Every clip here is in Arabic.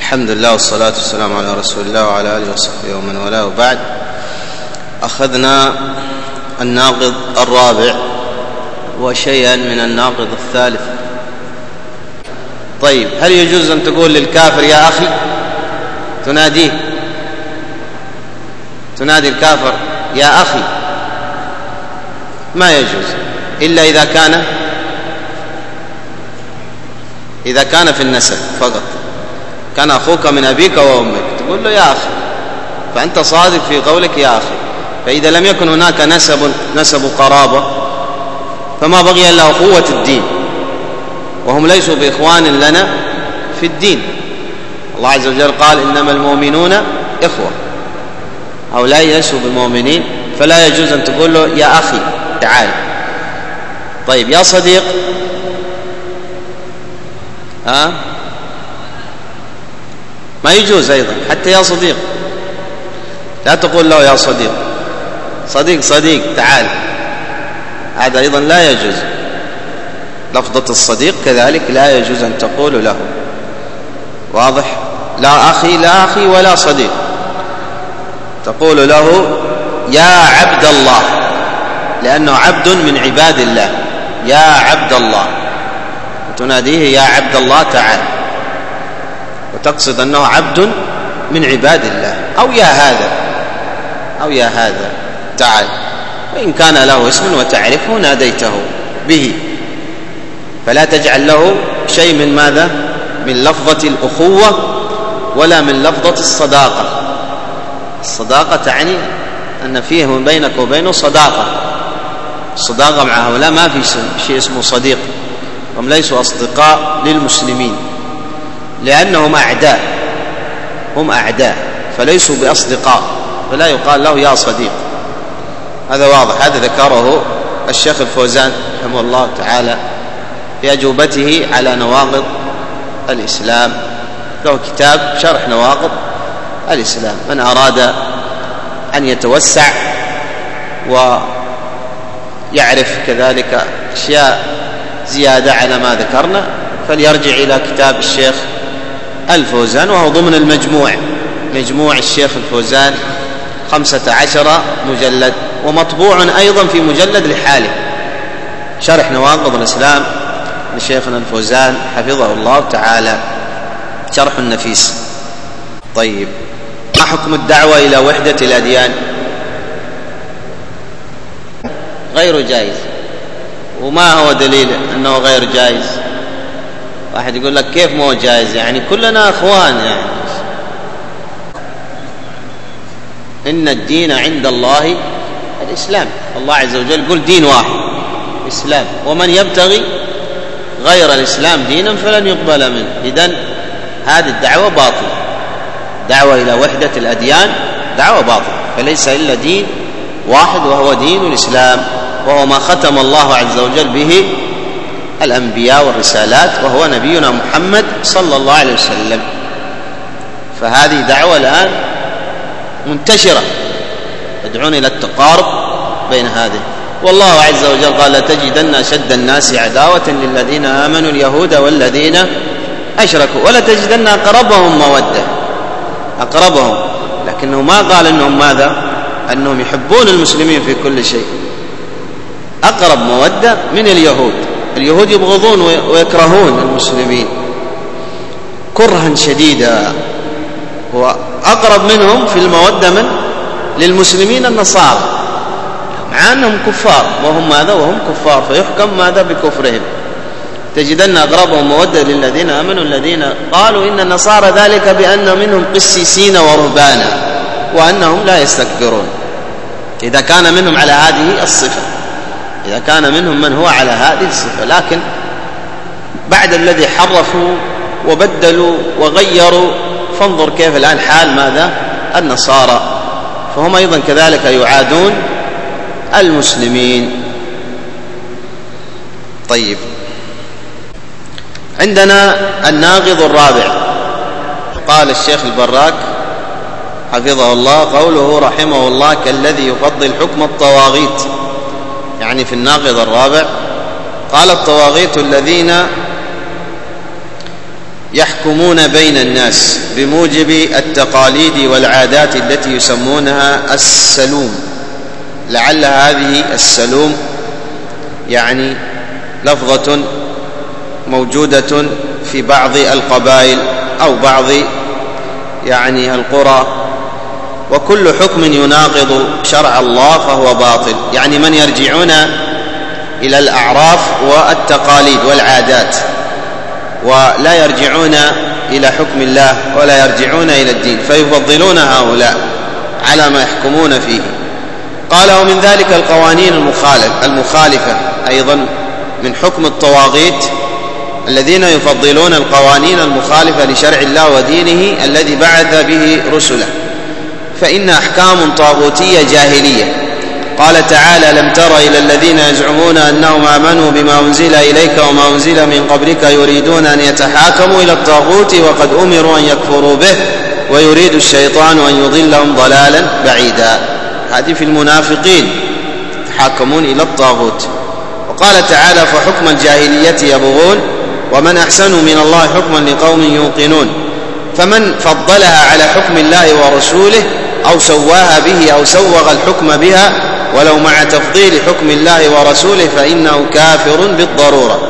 الحمد لله والصلاة والسلام على رسول الله وعلى آله وصحبه ومن والاه، وبعد. أخذنا الناقض الرابع وشيئا من الناقض الثالث. طيب، هل يجوز أن تقول للكافر يا أخي؟ تنادي الكافر يا أخي؟ ما يجوز إلا إذا كان في النسب فقط، كان أخوك من أبيك وأمك تقول له يا أخي، فأنت صادق في قولك يا أخي. فإذا لم يكن هناك نسب قرابة فما بقي إلا أخوة الدين، وهم ليسوا بإخوان لنا في الدين. الله عز وجل قال إنما المؤمنون إخوة، هؤلاء ليسوا بالمؤمنين، فلا يجوز أن تقول له يا أخي تعال. طيب، يا صديق، ما يجوز أيضا حتى يا صديق، لا تقول له يا صديق، صديق تعال، هذا أيضا لا يجوز. لفظة الصديق كذلك لا يجوز أن تقول له. واضح؟ لا أخي ولا صديق، تقول له يا عبد الله، لأنه عبد من عباد الله. يا عبد الله، تناديه يا عبد الله تعال، وتقصد أنه عبد من عباد الله. أو يا هذا تعال، وإن كان له اسم وتعرفه ناديته به، فلا تجعل له شيء من ماذا؟ من لفظة الأخوة ولا من لفظة الصداقة. الصداقة تعني أن فيه بينك وبينه صداقة. الصداقة مع هؤلاء ما في شيء اسمه صديق، هم ليسوا أصدقاء للمسلمين، لأنهم أعداء، فليسوا بأصدقاء، فلا يقال له يا صديق. هذا واضح. هذا ذكره الشيخ الفوزان رحمه الله تعالى في أجوبته على نواقض الإسلام، له كتاب شرح نواقض الإسلام. من أراد أن يتوسع ويعرف كذلك أشياء زيادة على ما ذكرنا فليرجع إلى كتاب الشيخ الفوزان، وهو ضمن مجموع الشيخ الفوزان 15 مجلد، ومطبوع أيضا في مجلد لحاله، شرح نواقض الإسلام لشيخنا الفوزان حفظه الله تعالى، شرح النفيس. طيب، ما حكم الدعوة إلى وحدة الأديان؟ غير جائز. وما هو دليل أنه غير جائز؟ واحد يقول لك كيف ما هو جائز؟ يعني كلنا أخوان، يعني إن الدين عند الله الإسلام. الله عز وجل يقول دين واحد إسلام، ومن يبتغي غير الإسلام دينا فلن يقبل منه. إذن هذه الدعوة باطلة، دعوة إلى وحدة الأديان دعوة باطلة، فليس إلا دين واحد وهو دين الإسلام، وهو ما ختم الله عز وجل به الأنبياء والرسالات، وهو نبينا محمد صلى الله عليه وسلم. فهذه دعوة الآن منتشرة يدعون إلى التقارب بين هذه. والله عز وجل قال لتجدن أشد الناس عداوة للذين آمنوا اليهود والذين أشركوا ولتجدن أقربهم مودة، أقربهم، لكنه ما قال أنهم ماذا؟ أنهم يحبون المسلمين في كل شيء. أقرب مودة من اليهود يبغضون ويكرهون المسلمين كرها شديدا، وأقرب منهم في المودة للمسلمين النصارى، مع أنهم كفار، وهم كفار، فيحكم ماذا؟ بكفرهم. تجدن أقربهم مودة للذين آمنوا الذين قالوا إن النصارى ذلك بأن منهم قسيسين ورهبانا وأنهم لا يستكبرون. إذا كان منهم على هذه الصفة، إذا كان منهم من هو على هذه الصفة، لكن بعد الذي حرفوا وبدلوا وغيروا، فانظر كيف الآن حال ماذا؟ النصارى، فهم أيضا كذلك يعادون المسلمين. طيب، عندنا الناقض الرابع. قال الشيخ البراك حفظه الله قوله رحمه الله كالذي يفضل حكم الطواغيت، يعني في الناقض الرابع قال الطواغيت الذين يحكمون بين الناس بموجب التقاليد والعادات التي يسمونها السلوم. لعل هذه السلوم يعني لفظة موجودة في بعض القبائل أو بعض يعني القرى، وكل حكم يناقض شرع الله فهو باطل. يعني من يرجعون إلى الأعراف والتقاليد والعادات ولا يرجعون إلى حكم الله ولا يرجعون إلى الدين، فيفضلون هؤلاء على ما يحكمون فيه. قال: ومن ذلك القوانين المخالفة أيضا من حكم الطواغيت الذين يفضلون القوانين المخالفة لشرع الله ودينه الذي بعث به رسله، فإن أحكام طاغوتية جاهلية. قال تعالى: لم تر إلى الذين يزعمون أنهم آمنوا بما أنزل إليك وما أنزل من قبلك يريدون أن يتحاكموا إلى الطاغوت وقد أمروا أن يكفروا به ويريد الشيطان أن يضلهم ضلالا بعيدا. هذه في المنافقين يتحاكمون إلى الطاغوت. وقال تعالى: فحكم الجاهلية يبغون ومن أحسن من الله حكما لقوم يوقنون. فمن فضلها على حكم الله ورسوله أو سواها به أو سوغ الحكم بها ولو مع تفضيل حكم الله ورسوله فإنه كافر بالضرورة.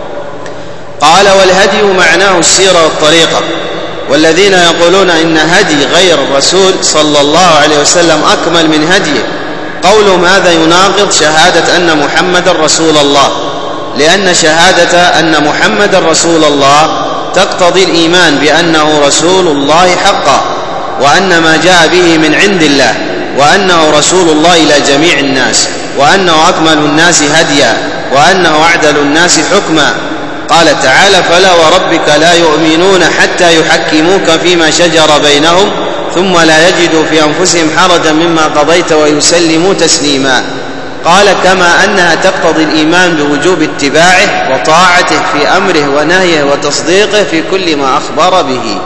قال: والهدي معناه السيرة والطريقة، والذين يقولون إن هدي غير الرسول صلى الله عليه وسلم أكمل من هديه قولهم هذا يناقض شهادة أن محمد رسول الله، لأن شهادة أن محمد رسول الله تقتضي الإيمان بأنه رسول الله حقا، وأن ما جاء به من عند الله، وأنه رسول الله إلى جميع الناس، وأنه أكمل الناس هديا، وأنه أعدل الناس حكما. قال تعالى: فلا وربك لا يؤمنون حتى يحكموك فيما شجر بينهم ثم لا يجدوا في أنفسهم حرجا مما قضيت ويسلموا تسليما. قال: كما أنها تقتضي الإيمان بوجوب اتباعه وطاعته في أمره ونهيه وتصديقه في كل ما أخبر به.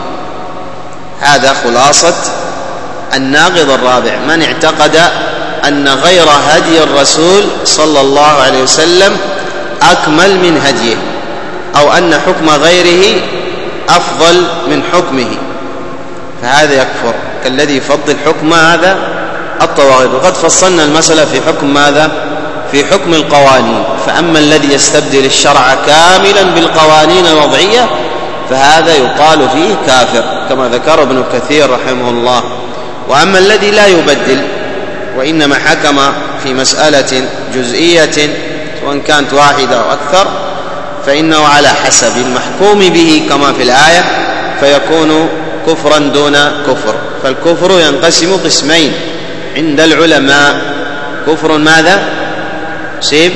هذا خلاصة الناقض الرابع: من اعتقد أن غير هدي الرسول صلى الله عليه وسلم أكمل من هديه، أو أن حكم غيره أفضل من حكمه، فهذا يكفر كالذي يفضل حكم هذا الطواغيت. وقد فصلنا المسألة في حكم ماذا؟ في حكم القوانين. فأما الذي يستبدل الشرع كاملا بالقوانين الوضعية فهذا يقال فيه كافر كما ذكر ابن كثير رحمه الله. وأما الذي لا يبدل وإنما حكم في مسألة جزئية سواء كانت واحدة أو أكثر فإنه على حسب المحكوم به كما في الآية، فيكون كفرا دون كفر. فالكفر ينقسم قسمين عند العلماء: كفر ماذا؟ سيب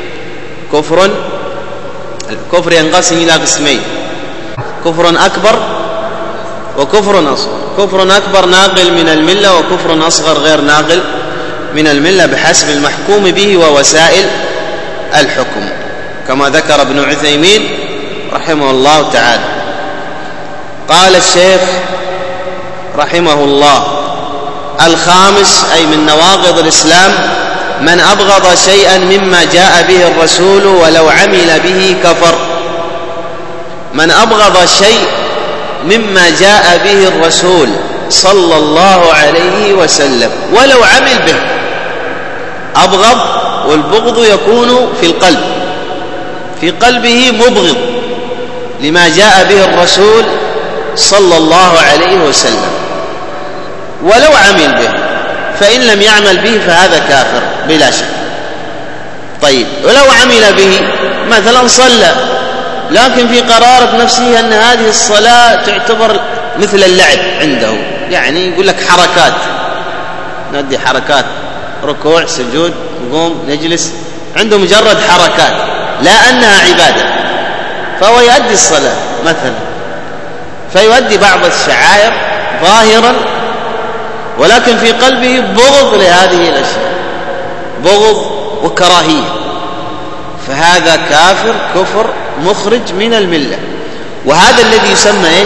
الكفر ينقسم إلى قسمين: كفر أكبر وكفر أصغر. كفر أكبر ناقل من الملة، وكفر أصغر غير ناقل من الملة بحسب المحكوم به ووسائل الحكم كما ذكر ابن عثيمين رحمه الله تعالى. قال الشيخ رحمه الله: الخامس أي من نواقض الإسلام: من أبغض شيئا مما جاء به الرسول ولو عمل به كفر. من أبغض شيء مما جاء به الرسول صلى الله عليه وسلم ولو عمل به. أبغض، والبغض يكون في القلب، في قلبه مبغض لما جاء به الرسول صلى الله عليه وسلم ولو عمل به، فإن لم يعمل به فهذا كافر بلا شك. طيب، ولو عمل به مثلا صلى لكن في قرارة نفسه أن هذه الصلاة تعتبر مثل اللعب عنده، يعني يقول لك حركات، ندي حركات، ركوع سجود نقوم نجلس، عنده مجرد حركات لا أنها عبادة، فهو يؤدي الصلاة مثلا، فيؤدي بعض الشعائر ظاهرا ولكن في قلبه بغض لهذه الأشياء، بغض وكراهية، فهذا كافر كفر مخرج من الملة. وهذا الذي يسمى ايش؟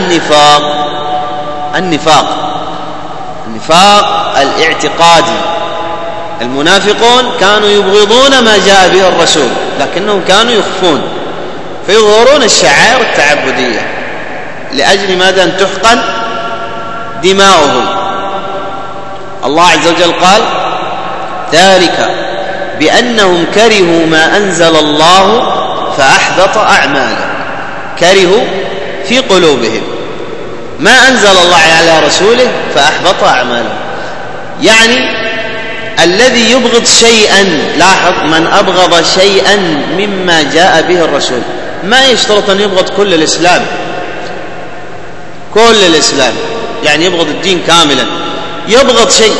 النفاق الاعتقادي. المنافقون كانوا يبغضون ما جاء به الرسول لكنهم كانوا يخفون، فيظهرون الشعائر التعبدية لأجل ماذا؟ أن تحقن دماؤهم. الله عز وجل قال: ذلك بأنهم كرهوا ما أنزل الله فأحبط أعمالهم. كرهوا في قلوبهم ما أنزل الله على رسوله فأحبط أعمالهم. يعني الذي يبغض شيئا، لاحظ، من أبغض شيئا مما جاء به الرسول، ما يشترط أن يبغض كل الإسلام، كل الإسلام، يعني يبغض الدين كاملا، يبغض شيء،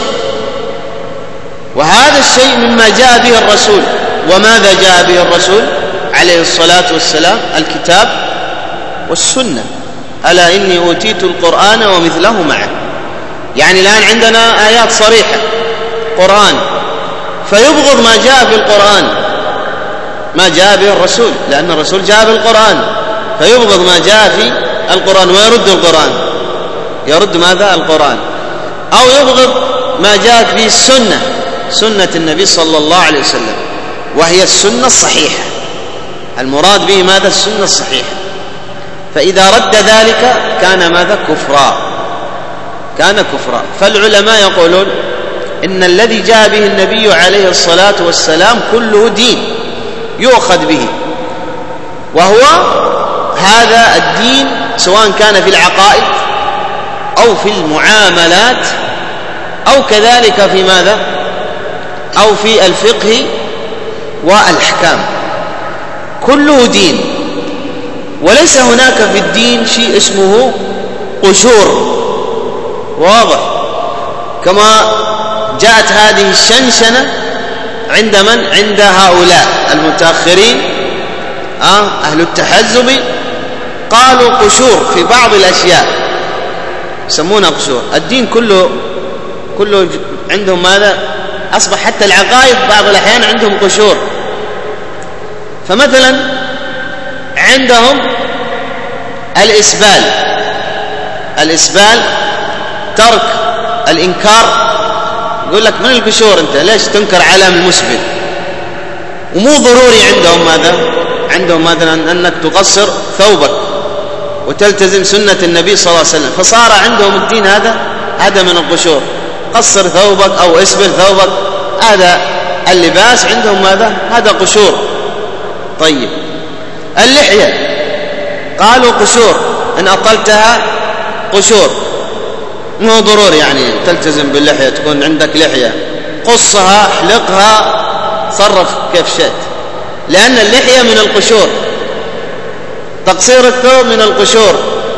وهذا الشيء مما جاء به الرسول. وماذا جاء به الرسول عليه الصلاة والسلام؟ الكتاب والسنة. ألا إني أوتيت القرآن ومثله معه. يعني الآن عندنا آيات صريحة قرآن، فيبغض ما جاء في القرآن، ما جاء به الرسول، لأن الرسول جاء بالقرآن، فيبغض ما جاء في القرآن ويرد القرآن، يرد ماذا؟ القرآن. أو يبغض ما جاءت به السنة، سنة النبي صلى الله عليه وسلم، وهي السنة الصحيحة، المراد به ماذا؟ السنة الصحيحة. فإذا رد ذلك كان ماذا؟ كفرا، كان كفرا. فالعلماء يقولون إن الذي جاء به النبي عليه الصلاة والسلام كله دين يؤخذ به، وهو هذا الدين سواء كان في العقائد أو في المعاملات أو كذلك في ماذا؟ أو في الفقه والأحكام، كله دين. وليس هناك في الدين شيء اسمه قشور، واضح؟ كما جاءت هذه الشنشنة عند من؟ عند هؤلاء المتأخرين، أهل التحزب، قالوا قشور في بعض الأشياء يسمونها قشور. الدين كله عندهم ماذا؟ أصبح حتى العقائد بعض الأحيان عندهم قشور. فمثلا عندهم الإسبال، ترك الإنكار. يقول لك من القشور أنت ليش تنكر علم المسبل؟ ومو ضروري عندهم ماذا؟ عندهم مثلا أنك تقصر ثوبك وتلتزم سنة النبي صلى الله عليه وسلم، فصار عندهم الدين هذا من القشور. قصر ثوبك أو اسبل ثوبك، هذا اللباس عندهم ماذا؟ هذا قشور. طيب اللحية قالوا قشور، إن أطلتها قشور، مو ضروري يعني تلتزم باللحية، تكون عندك لحية، قصها، احلقها، صرف كيف شئت، لأن اللحية من القشور، تقصير الثوب من القشور.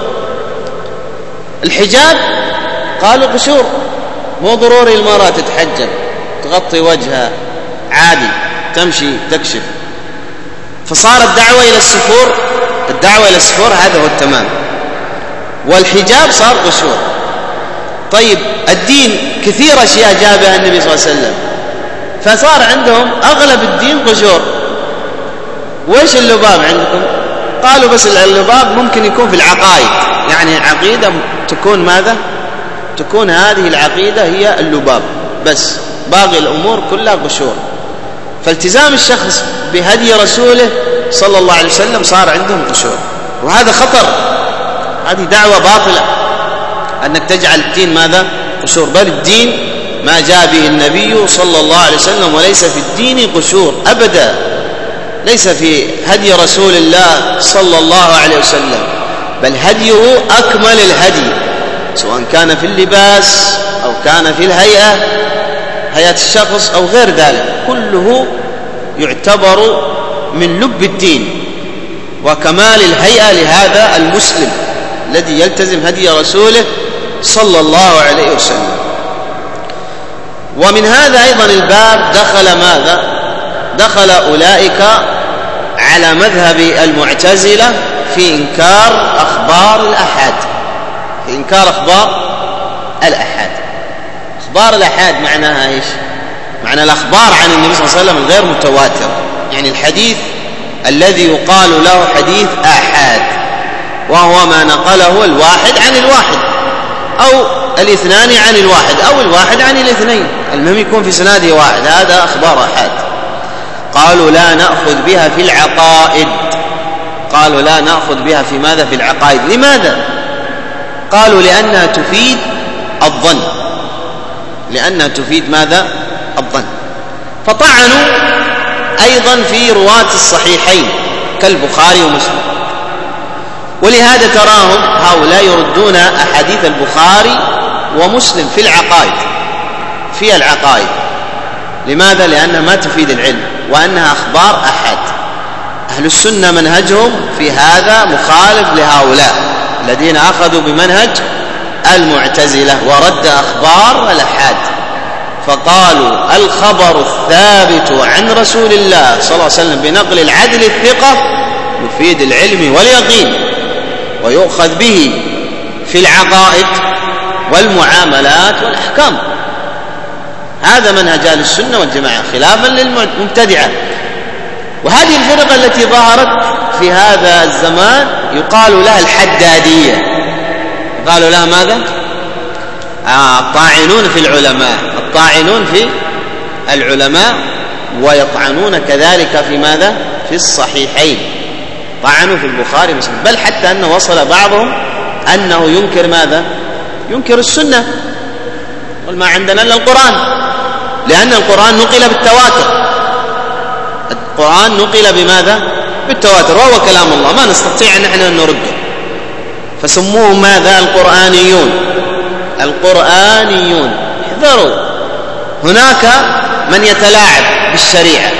الحجاب قالوا قشور، مو ضروري المرأة تتحجب، تغطي وجهها عادي، تمشي تكشف. فصار الدعوة إلى السفور هذا هو التمام، والحجاب صار قشور. طيب الدين كثير أشياء جاء بها النبي صلى الله عليه وسلم، فصار عندهم أغلب الدين قشور. وإيش اللباب عندكم؟ قالوا بس اللباب ممكن يكون في العقائد، يعني عقيدة تكون ماذا؟ تكون هذه العقيدة هي اللباب بس، باقي الأمور كلها قشور. فالتزام الشخص بهدي رسوله صلى الله عليه وسلم صار عندهم قشور، وهذا خطر، هذه دعوة باطلة أنك تجعل الدين ماذا؟ قشور. بل الدين ما جاء به النبي صلى الله عليه وسلم، وليس في الدين قشور أبدا، ليس في هدي رسول الله صلى الله عليه وسلم، بل هديه أكمل الهدي، سواء كان في اللباس أو كان في هيئة الشخص أو غير ذلك، كله يعتبر من لب الدين وكمال الهيئة لهذا المسلم الذي يلتزم هدي رسوله صلى الله عليه وسلم. ومن هذا أيضا الباب دخل ماذا؟ دخل أولئك على مذهب المعتزلة في إنكار أخبار الآحاد، في إنكار أخبار الآحاد. أخبار الآحاد معناها إيش؟ معنى الأخبار عن النبي صلى الله عليه وسلم الغير متواتر، يعني الحديث الذي يقال له حديث آحاد، وهو ما نقله الواحد عن الواحد أو الاثنان عن الواحد أو الواحد عن الاثنين، المهم يكون في سناده واحد، هذا أخبار آحاد. قالوا لا نأخذ بها في العقائد، قالوا لا نأخذ بها في ماذا؟ في العقائد. لماذا؟ قالوا لأنها تفيد الظن، لأنها تفيد ماذا؟ الظن. فطعنوا أيضا في رواة الصحيحين كالبخاري ومسلم، ولهذا تراهم هؤلاء يردون أحاديث البخاري ومسلم في العقائد. لماذا؟ لأنها ما تفيد العلم، وأنها أخبار أحد. أهل السنة منهجهم في هذا مخالف لهؤلاء الذين أخذوا بمنهج المعتزلة ورد أخبار الأحاد، فقالوا الخبر الثابت عن رسول الله صلى الله عليه وسلم بنقل العدل الثقة يفيد العلم واليقين، ويؤخذ به في العقائد والمعاملات والأحكام. هذا منهج أهل السنة والجماعة خلافا للمبتدعة. وهذه الفرقة التي ظهرت في هذا الزمان يقال لها الحدادية. قالوا لها ماذا؟ الطاعنون في العلماء، الطاعنون في العلماء، ويطعنون كذلك في ماذا؟ في الصحيحين. طعنوا في البخاري ومسلم، بل حتى أنه وصل بعضهم أنه ينكر ماذا؟ ينكر السنة، قل ما عندنا إلا القرآن، لأن القرآن نقل بالتواتر. القرآن نقل بماذا؟ بالتواتر، وهو كلام الله، ما نستطيع أن نحن نرده، فسموه ماذا؟ القرآنيون. القرآنيون. احذروا، هناك من يتلاعب بالشريعة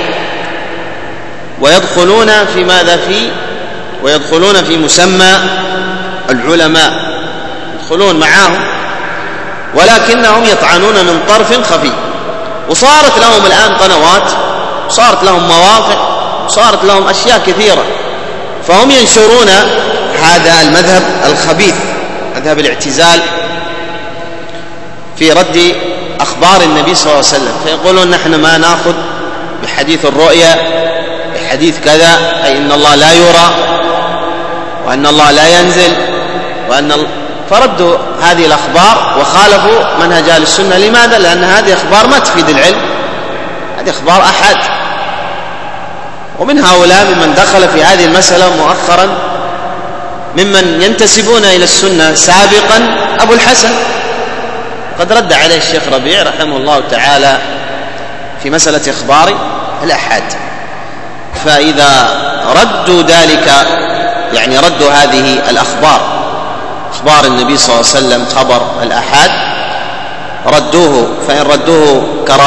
ويدخلون في ماذا؟ ويدخلون في مسمى العلماء، يدخلون معهم، ولكنهم يطعنون من طرف خفي. وصارت لهم الآن قنوات، صارت لهم مواقع، صارت لهم أشياء كثيرة، فهم ينشرون هذا المذهب الخبيث، مذهب الاعتزال، في رد أخبار النبي صلى الله عليه وسلم. فيقولون نحن ما نأخذ بحديث الرؤيا، بحديث كذا، أي إن الله لا يرى، وأن الله لا ينزل، فردوا هذه الأخبار وخالفوا منهج أهل السنة. لماذا؟ لأن هذه أخبار ما تفيد العلم، هذه أخبار أحد. ومن هؤلاء ممن دخل في هذه المسألة مؤخرا ممن ينتسبون إلى السنة سابقا أبو الحسن، قد رد عليه الشيخ ربيع رحمه الله تعالى في مسألة إخبار الأحاد. فإذا ردوا ذلك، يعني ردوا هذه الأخبار، أخبار النبي صلى الله عليه وسلم، خبر الأحاد، ردوه، فإن ردوه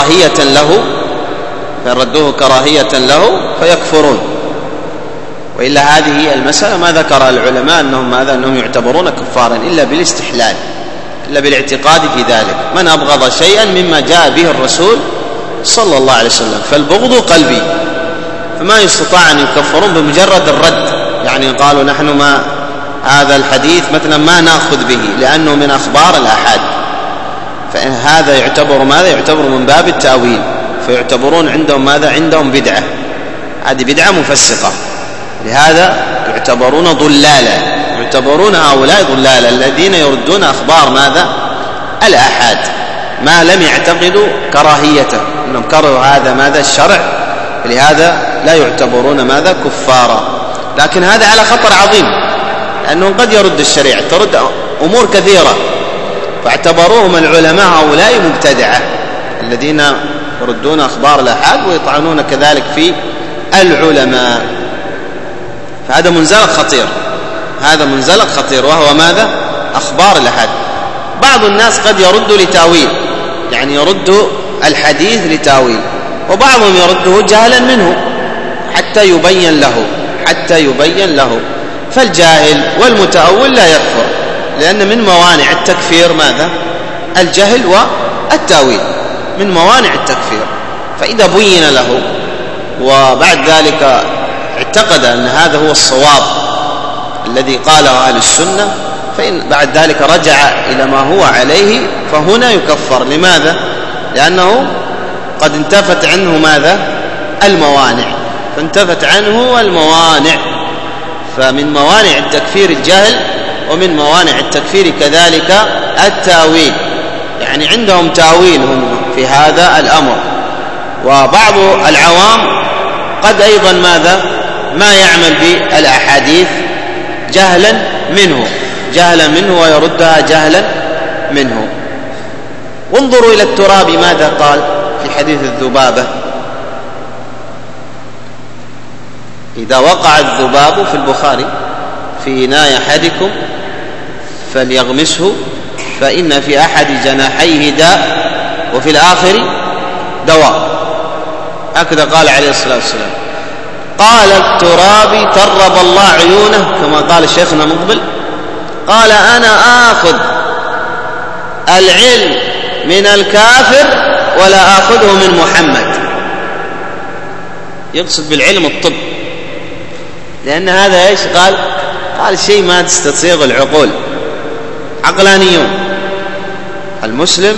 كراهية له فيكفرون. وإلا هذه المسألة ما ذكر العلماء أنهم يعتبرون كفارا إلا بالاستحلال، إلا بالاعتقاد في ذلك. من أبغض شيئا مما جاء به الرسول صلى الله عليه وسلم فالبغض قلبي، فما يستطاع أن يكفرون بمجرد الرد. يعني قالوا نحن ما هذا الحديث مثلا ما نأخذ به لأنه من أخبار الأحاد، فإن هذا يعتبر ماذا؟ يعتبر من باب التأويل، فيعتبرون عندهم ماذا؟ عندهم بدعة، هذه بدعة مفسقة، لهذا يعتبرون ضلالا، يعتبرون هؤلاء ضلالا الذين يردون أخبار ماذا؟ الأحاد، ما لم يعتقدوا كراهيته، إنهم كرهوا هذا ماذا؟ الشرع، لهذا لا يعتبرون ماذا؟ كفارا. لكن هذا على خطر عظيم، لأنه قد يرد الشريعة، ترد أمور كثيرة، فاعتبروهم العلماء هؤلاء مبتدعة الذين يردون أخبار الأحاد ويطعنون كذلك في العلماء. فهذا منزلق خطير، هذا منزلق خطير، وهو ماذا؟ أخبار الأحاد. بعض الناس قد يرد لتاويل، يعني يرد الحديث لتاويل، وبعضهم يرده جهلا منه حتى يبين له. فالجاهل والمتأول لا يكفر، لأن من موانع التكفير ماذا؟ الجهل والتاويل، من موانع التكفير. فإذا بين له وبعد ذلك اعتقد أن هذا هو الصواب الذي قاله أهل السنة، فإن بعد ذلك رجع إلى ما هو عليه فهنا يكفر. لماذا؟ لأنه قد انتفت عنه ماذا؟ الموانع، فانتفت عنه الموانع. فمن موانع التكفير الجهل، ومن موانع التكفير كذلك التاويل، يعني عندهم تاويلهم في هذا الأمر. وبعض العوام قد أيضا ماذا؟ ما يعمل بالأحاديث جهلا منه، جهلا منه ويردها جهلا منه. وانظروا إلى التراب ماذا قال في حديث الذبابة: إذا وقع الذباب في البخاري في إناء أحدكم فليغمسه فإن في أحد جناحيه داء وفي الآخر دواء. هكذا قال عليه الصلاة والسلام. قال الترابي ترب الله عيونه كما قال شيخنا مقبل، قال أنا آخذ العلم من الكافر ولا آخذه من محمد. يقصد بالعلم الطب، لأن هذا إيش قال شيء ما تستسيغ العقول، عقلانيون. المسلم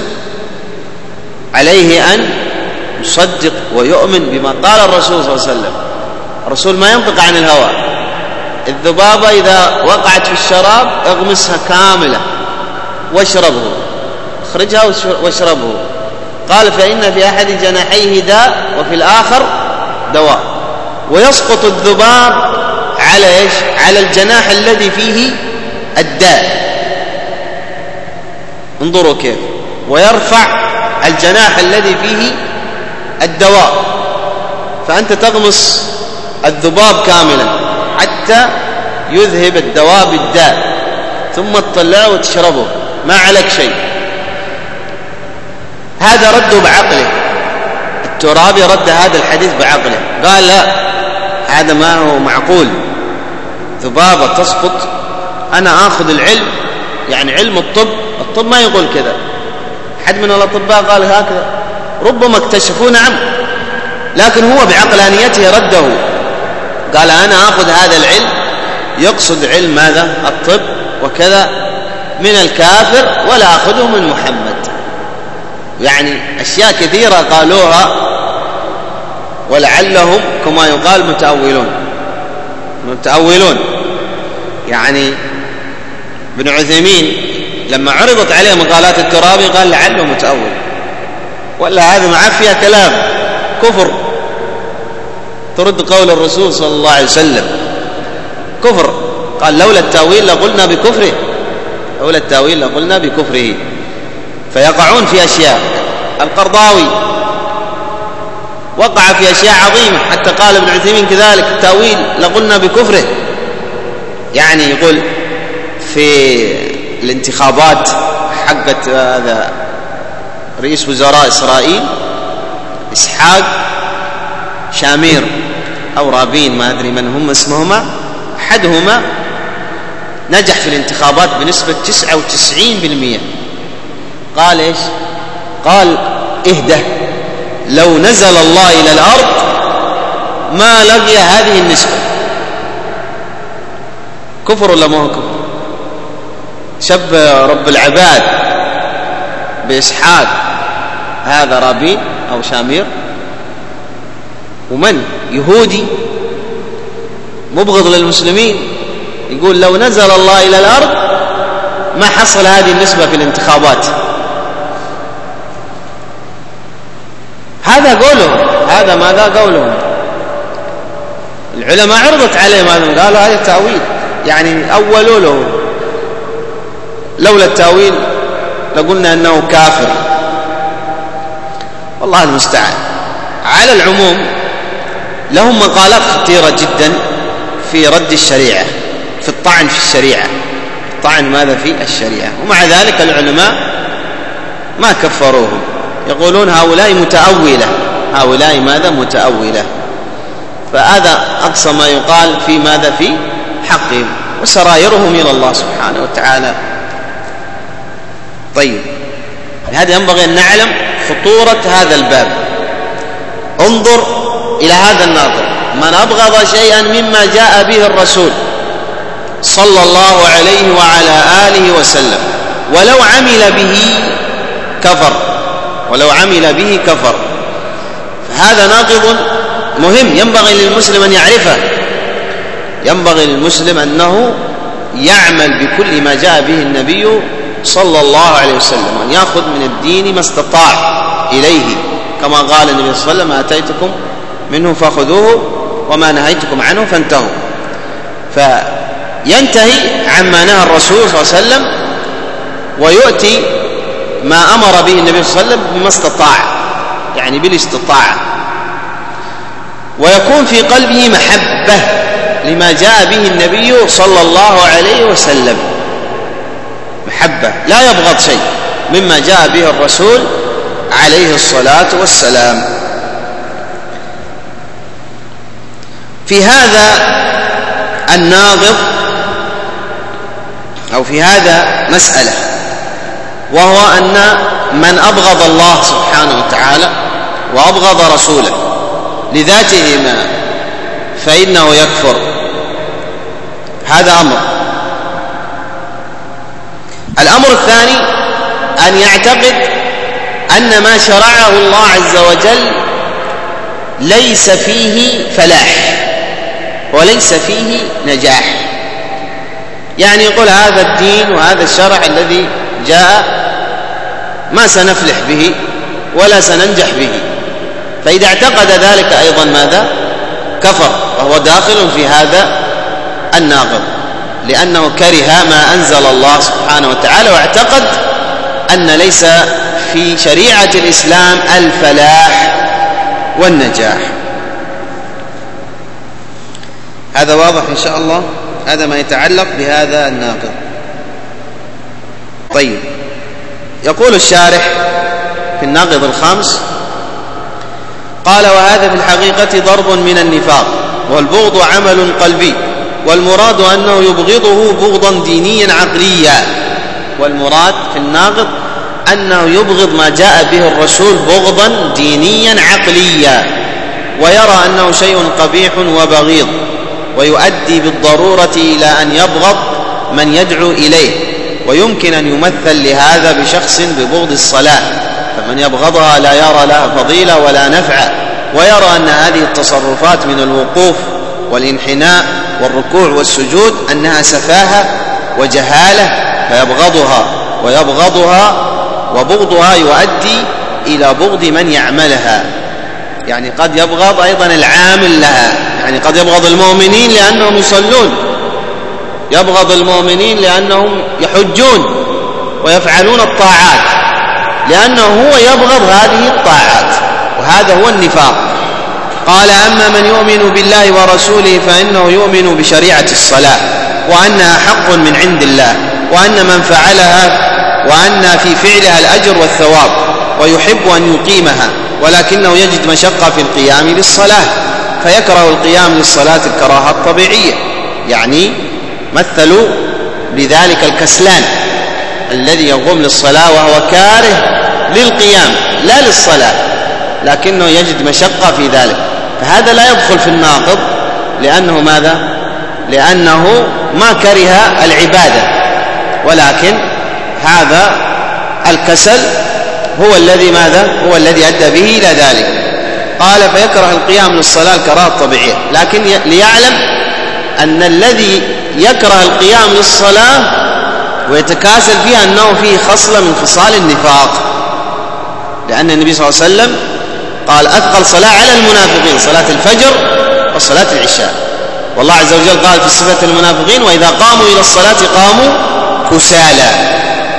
عليه أن يصدق ويؤمن بما قال الرسول صلى الله عليه وسلم. الرسول ما ينطق عن الهوى. الذبابة إذا وقعت في الشراب اغمسها كاملة واشربه، اخرجها واشربه. قال فإن في أحد جناحيه داء وفي الآخر دواء. ويسقط الذباب على إيش؟ على الجناح الذي فيه الداء. انظروا كيف. ويرفع الجناح الذي فيه الدواء. فأنت تغمس الذباب كاملا حتى يذهب الدواء بالداء، ثم تطلعه وتشربه، ما عليك شيء. هذا رده بعقله. الترابي رد هذا الحديث بعقله، قال لا، هذا ما هو معقول. ذبابة تسقط، أنا آخذ العلم، يعني علم الطب ما يقول كذا. حد من الأطباء قال هكذا؟ ربما اكتشفوا، نعم، لكن هو بعقلانيته رده، قال أنا آخذ هذا العلم، يقصد علم ماذا؟ الطب وكذا، من الكافر ولا أخذه من محمد. يعني أشياء كثيرة قالوها ولعلهم كما يقال متأولون. يعني ابن عثيمين لما عرضت عليه مقالات الترابي قال لعله متأول، ولا هذا معاه فيها كلام كفر، ترد قول الرسول صلى الله عليه وسلم، كفر. قال لولا التأويل لقلنا بكفره، لولا التأويل لقلنا بكفره. فيقعون في أشياء. القرضاوي وقع في أشياء عظيمة، حتى قال ابن عثيمين كذلك التأويل لقلنا بكفره. يعني يقول في الانتخابات حقت هذا رئيس وزراء إسرائيل إسحاق شامير أو رابين، ما أدري من هم اسمهما، أحدهما نجح في الانتخابات بنسبة 99%. قال إيش؟ قال اهده، لو نزل الله إلى الأرض ما لقي هذه النسبة. كفر ولا ما هو كفر؟ شبه رب العباد بإسحاق هذا رابين أو شامير، ومن يهودي مبغض للمسلمين يقول لو نزل الله إلى الأرض ما حصل هذه النسبة في الانتخابات. هذا قولهم، هذا ماذا قولهم. العلماء عرضت عليهم هذا، قالوا هذا التأويل، يعني أولوا له، لولا التأويل لقلنا أنه كافر. والله المستعان. على العموم لهم مقالات خطيرة جدا في رد الشريعة، في الطعن في الشريعة، الطعن ماذا في الشريعة. ومع ذلك العلماء ما كفروهم، يقولون هؤلاء متأولة، هؤلاء ماذا؟ متأولة. فهذا أقصى ما يقال في ماذا؟ في حقهم، وسرائرهم إلى الله سبحانه وتعالى. طيب، هذا ينبغي أن نعلم خطورة هذا الباب. انظر إلى هذا الناظر، من أبغض شيئا مما جاء به الرسول صلى الله عليه وعلى آله وسلم ولو عمل به كفر، ولو عمل به كفر. فهذا ناقض مهم ينبغي للمسلم أن يعرفه. ينبغي للمسلم أنه يعمل بكل ما جاء به النبي صلى الله عليه وسلم، وأن يأخذ من الدين ما استطاع إليه، كما قال النبي صلى الله عليه وسلم ما أتيتكم منه فخذوه وما نهيتكم عنه فانتهوا. ينتهي عما نهى الرسول صلى الله عليه وسلم ويؤتي ما أمر به النبي صلى الله عليه وسلم بما استطاع، يعني بالاستطاعة، ويكون في قلبه محبة لما جاء به النبي صلى الله عليه وسلم، محبة، لا يبغض شيء مما جاء به الرسول عليه الصلاة والسلام. في هذا الناقض أو في هذا مسألة، وهو أن من أبغض الله سبحانه وتعالى وأبغض رسوله لذاتهما فإنه يكفر. هذا أمر. الأمر الثاني أن يعتقد أن ما شرعه الله عز وجل ليس فيه فلاح وليس فيه نجاح، يعني يقول هذا الدين وهذا الشرع الذي جاء ما سنفلح به ولا سننجح به، فإذا اعتقد ذلك أيضا ماذا؟ كفر، وهو داخل في هذا الناقض، لأنه كره ما أنزل الله سبحانه وتعالى واعتقد أن ليس في شريعة الإسلام الفلاح والنجاح. هذا واضح إن شاء الله. هذا ما يتعلق بهذا الناقض. طيب، يقول الشارح في الناقض الخامس قال: وهذا في الحقيقة ضرب من النفاق، والبغض عمل قلبي، والمراد أنه يبغضه بغضا دينيا عقليا. والمراد في الناقض أنه يبغض ما جاء به الرسول بغضا دينيا عقليا، ويرى أنه شيء قبيح وبغيض، ويؤدي بالضرورة إلى أن يبغض من يدعو إليه. ويمكن أن يمثل لهذا بشخص ببغض الصلاة، فمن يبغضها لا يرى لها فضيلة ولا نفع، ويرى أن هذه التصرفات من الوقوف والانحناء والركوع والسجود أنها سفاهة وجهالة فيبغضها، وبغضها يؤدي إلى بغض من يعملها. يعني قد يبغض أيضا العامل لها، يعني قد يبغض المؤمنين لأنهم يصلون، يبغض المؤمنين لأنهم يحجون ويفعلون الطاعات، لأنه هو يبغض هذه الطاعات، وهذا هو النفاق. قال: أما من يؤمن بالله ورسوله فإنه يؤمن بشريعة الصلاة وأنها حق من عند الله، وأن من فعلها وأن في فعلها الأجر والثواب، ويحب أن يقيمها، ولكنه يجد مشقة في القيام للصلاة، فيكره القيام للصلاة الكراهة الطبيعية. يعني مثلوا بذلك الكسلان الذي يقوم للصلاة وهو كاره للقيام لا للصلاة، لكنه يجد مشقة في ذلك، فهذا لا يدخل في الناقض. لأنه ماذا؟ لأنه ما كره العبادة، ولكن هذا الكسل هو الذي ماذا؟ هو الذي أدى به إلى ذلك. قال: فيكره القيام للصلاة الكراهة الطبيعية، لكن ليعلم أن الذي يكره القيام للصلاة ويتكاسل فيها أنه فيه خصلة من خصال النفاق، لأن النبي صلى الله عليه وسلم قال: أثقل صلاة على المنافقين صلاة الفجر وصلاة العشاء. والله عز وجل قال في صفة المنافقين: وإذا قاموا إلى الصلاة قاموا كسالى.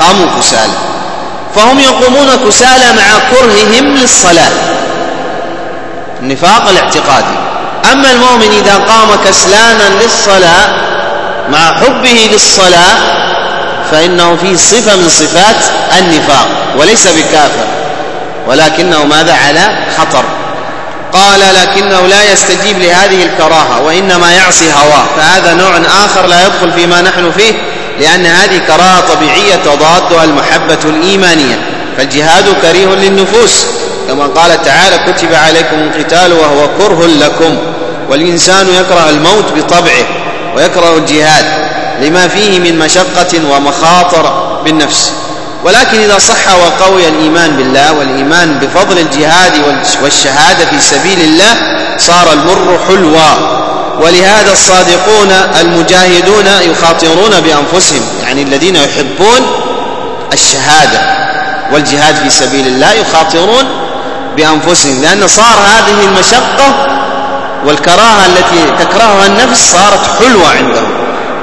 فهم يقومون كسالى مع كرههم للصلاة، النفاق الاعتقادي. أما المؤمن إذا قام كسلانا للصلاة مع حبه للصلاة فإنه فيه صفة من صفات النفاق، وليس بكافر، ولكنه ماذا؟ على خطر. قال: لكنه لا يستجيب لهذه الكراهة، وإنما يعصي هواه، فهذا نوع آخر لا يدخل فيما نحن فيه، لأن هذه كراهة طبيعية تضادها المحبة الإيمانية، فالجهاد كريه للنفوس، كما قال تعالى: كتب عليكم القتال وهو كره لكم. والإنسان يكره الموت بطبعه، ويكره الجهاد لما فيه من مشقة ومخاطر بالنفس. ولكن إذا صح وقوي الإيمان بالله والإيمان بفضل الجهاد والشهادة في سبيل الله صار المر حلوا. ولهذا الصادقون المجاهدون يخاطرون بأنفسهم، يعني الذين يحبون الشهادة والجهاد في سبيل الله يخاطرون بأنفسهم، لأن صار هذه المشقة والكراهة التي تكرهها النفس صارت حلوة عندهم،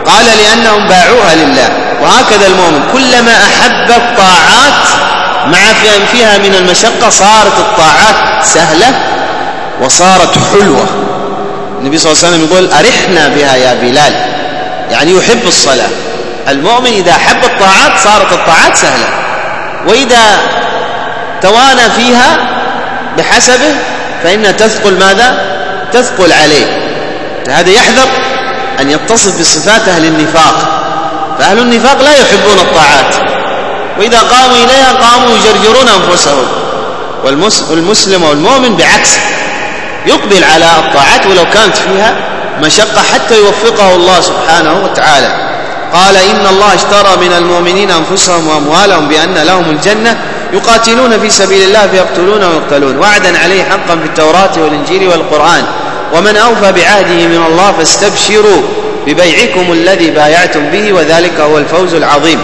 قال لأنهم باعوها لله. وهكذا المؤمن كلما أحب الطاعات مع فيها من المشقة صارت الطاعات سهلة وصارت حلوة. النبي صلى الله عليه وسلم يقول أرحنا بها يا بلال، يعني يحب الصلاة. المؤمن إذا أحب الطاعات صارت الطاعات سهلة، وإذا توانى فيها بحسبه فإنها تثقل ماذا؟ تثقل عليه. هذا يحذر أن يتصف بصفات أهل النفاق، فأهل النفاق لا يحبون الطاعات، وإذا قاموا إليها قاموا يجرجرون أنفسهم. والمسلم والمؤمن بعكس، يقبل على الطاعات ولو كانت فيها مشقة حتى يوفقه الله سبحانه وتعالى. قال إن الله اشترى من المؤمنين أنفسهم وأموالهم بأن لهم الجنة يقاتلون في سبيل الله فيقتلون ويقتلون، وعدا عليه حقا في التوراة والإنجيل والقرآن، ومن أوفى بعهده من الله فاستبشروا ببيعكم الذي بايعتم به وذلك هو الفوز العظيم.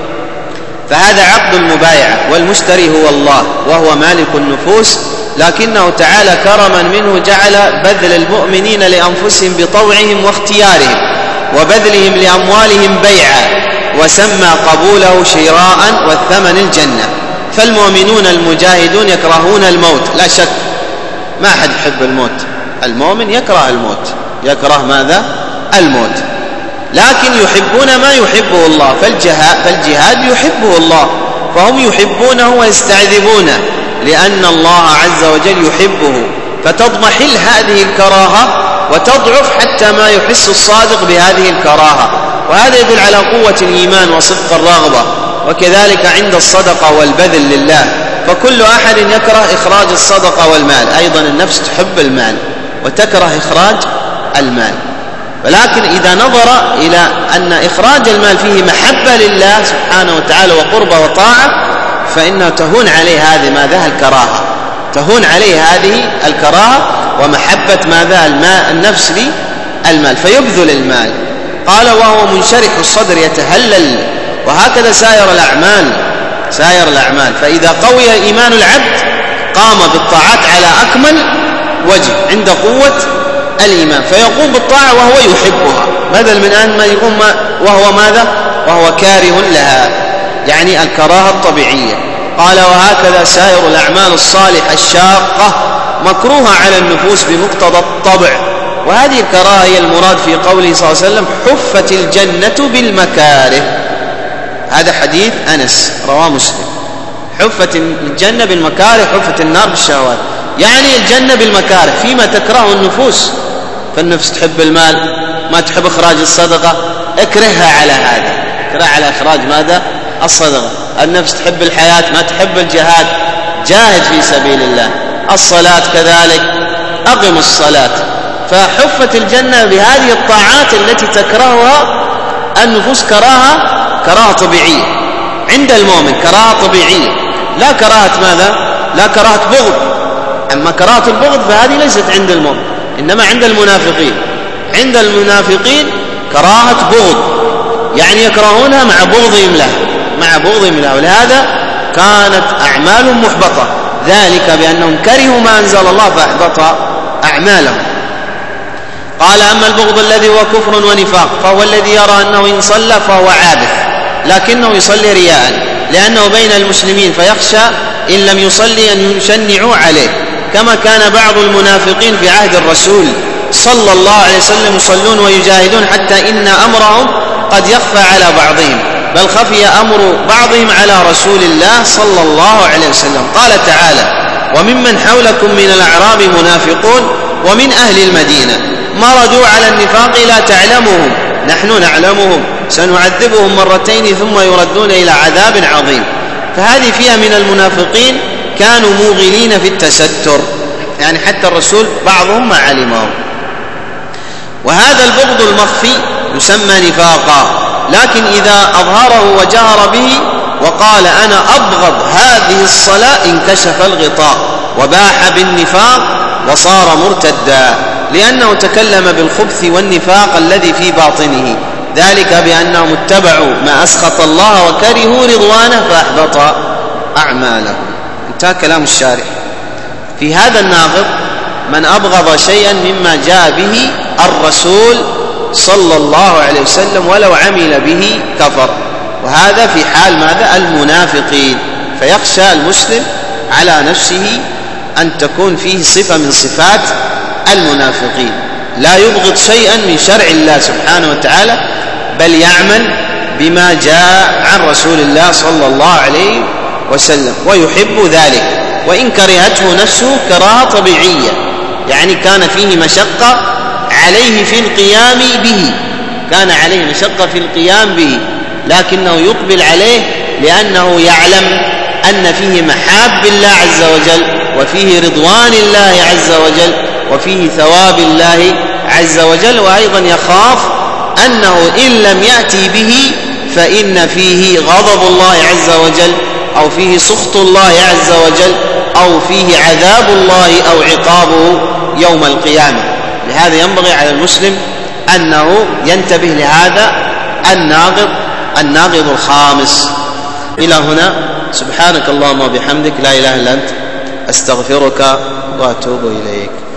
فهذا عقد المبايعة، والمشتري هو الله وهو مالك النفوس، لكنه تعالى كرما منه جعل بذل المؤمنين لأنفسهم بطوعهم واختيارهم وبذلهم لأموالهم بيعا، وسمى قبوله شراء والثمن الجنة. فالمؤمنون المجاهدون يكرهون الموت، لا شك، ما أحد يحب الموت، المؤمن يكره الموت، يكره ماذا؟ الموت، لكن يحبون ما يحبه الله. فالجهاد يحبه الله، فهم يحبونه ويستعذبونه لأن الله عز وجل يحبه، فتضمحل هذه الكراهة وتضعف حتى ما يحس الصادق بهذه الكراهة. وهذا يدل على قوة الإيمان وصدق الرغبة. وكذلك عند الصدقة والبذل لله، فكل أحد يكره إخراج الصدقة والمال، أيضا النفس تحب المال وتكره إخراج المال، ولكن إذا نظر إلى أن إخراج المال فيه محبة لله سبحانه وتعالى وقربة وطاعة، فإنه تهون عليه هذه ماذا؟ الكراهة، تهون عليه هذه الكراهة ومحبة ماذا؟ النفس للمال، فيبذل المال. قال وهو منشرح الصدر يتهلل. وهكذا سائر الأعمال، فإذا قوي إيمان العبد قام بالطاعات على أكمل وجه عند قوة الإيمان، فيقوم بالطاعة وهو يحبها بدل من أن ما يقوم وهو ماذا؟ وهو كاره لها، يعني الكراهة الطبيعية. قال وهكذا سائر الأعمال الصالحة الشاقة مكروهة على النفوس بمقتضى الطبع. وهذه الكراهة هي المراد في قوله صلى الله عليه وسلم حفت الجنة بالمكاره. هذا حديث أنس رواه مسلم. حفت الجنة بالمكاره، حفت النار بالشهوات، يعني الجنة بالمكاره فيما تكرهه النفوس. فالنفس تحب المال، ما تحب إخراج الصدقة، اكرهها على هذا، اكره على إخراج ماذا؟ الصدقة. النفس تحب الحياة، ما تحب الجهاد، جاهد في سبيل الله. الصلاة كذلك، أقم الصلاة. فحفت الجنة بهذه الطاعات التي تكرهها النفوس كراهة طبيعية. عند المؤمن كراهة طبيعية، لا كراهة ماذا؟ لا كراهة بغض. أما كراهة البغض فهذه ليست عند المؤمن، إنما عند المنافقين. عند المنافقين كراهة بغض، يعني يكرهونها مع بغضهم لها، ولهذا كانت أعمالهم محبطة، ذلك بأنهم كرهوا ما أنزل الله فأحبط أعمالهم. قال أما البغض الذي هو كفر ونفاق فهو الذي يرى أنه إن صلى فهو عابث، لكنه يصلي رياء لأنه بين المسلمين، فيخشى إن لم يصلي أن يشنعوا عليه، كما كان بعض المنافقين في عهد الرسول صلى الله عليه وسلم يصلون ويجاهدون حتى إن أمرهم قد يخفى على بعضهم، بل خفي أمر بعضهم على رسول الله صلى الله عليه وسلم. قال تعالى وممن حولكم من الأعراب منافقون ومن أهل المدينة مردوا على النفاق لا تعلمهم نحن نعلمهم سنعذبهم مرتين ثم يردون إلى عذاب عظيم. فهذه فيها من المنافقين كانوا موغلين في التستر، يعني حتى الرسول بعضهم ما علمهم. وهذا البغض المخفي يسمى نفاقا، لكن إذا أظهره وجهر به وقال أنا أبغض هذه الصلاة انكشف الغطاء وباح بالنفاق وصار مرتدا، لأنه تكلم بالخبث والنفاق الذي في باطنه، ذلك بأنهم اتبعوا ما أسخط الله وكرهوا رضوانه فأحبط أعمالهم. انتهى كلام الشارح. في هذا الناقض من أبغض شيئا مما جاء به الرسول صلى الله عليه وسلم ولو عمل به كفر. وهذا في حال ماذا؟ المنافقين. فيخشى المسلم على نفسه أن تكون فيه صفة من صفات المنافقين، لا يبغض شيئا من شرع الله سبحانه وتعالى، بل يعمل بما جاء عن رسول الله صلى الله عليه وسلم ويحب ذلك، وإن كرهته نفسه كراهة طبيعية، يعني كان فيه مشقة عليه في القيام به، كان عليه مشقة في القيام به، لكنه يقبل عليه لأنه يعلم أن فيه محاب الله عز وجل، وفيه رضوان الله عز وجل، وفيه ثواب الله عز وجل، وأيضا يخاف أنه إن لم يأتي به فإن فيه غضب الله عز وجل، أو فيه سخط الله عز وجل، أو فيه عذاب الله أو عقابه يوم القيامة. لهذا ينبغي على المسلم أنه ينتبه لهذا الناقض الخامس. إلى هنا، سبحانك اللهم وبحمدك، لا إله إلا أنت، أستغفرك وأتوب إليك.